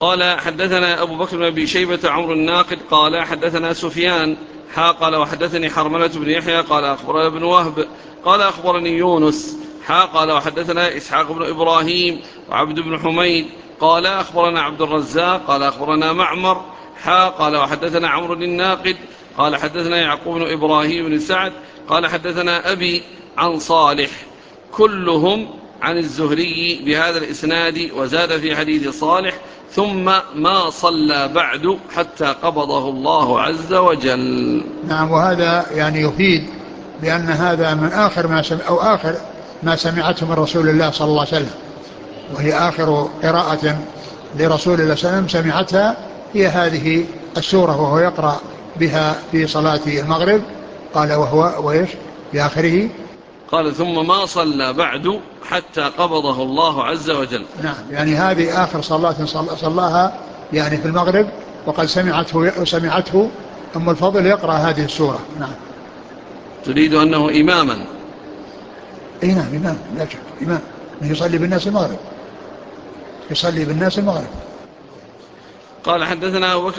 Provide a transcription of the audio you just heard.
قال حدثنا أبو بكر بن أبي شيبة عمرو الناقد قال حدثنا سفيان قال وحدثني حرملة بن يحيى قال أخبرنا ابن وهب قال أخبرني يونس قال وحدثنا إسحاق بن إبراهيم وعبد بن حميد قال أخبرنا عبد الرزاق قال أخبرنا معمر قال وحدثنا عمرو الناقد قال حدثنا يعقوب بن إبراهيم بن سعد قال حدثنا أبي عن صالح كلهم عن الزهري بهذا الإسناد، وزاد في حديث صالح ثم ما صلى بعد حتى قبضه الله عز وجل. نعم. وهذا يعني يفيد بأن هذا من آخر ما أو آخر ما سمعته من رسول الله صلى الله عليه وسلم، وهي آخر قراءة لرسول الله صلى الله عليه وسلم سمعتها هي هذه السورة، وهو يقرأ بها في صلاة المغرب. قال وهو وإيش في آخره؟ قال ثم ما صلى بعد حتى قبضه الله عز وجل. نعم، يعني هذه آخر صلاة صلاها يعني في المغرب، وقد سمعته أم الفضل يقرأ هذه السورة. نعم. تريد أنه إماما؟ اي نعم إمام، لا شك إمام، يصلي بالناس المغرب، يصلي بالناس المغرب. قال حدثنا أبو بكر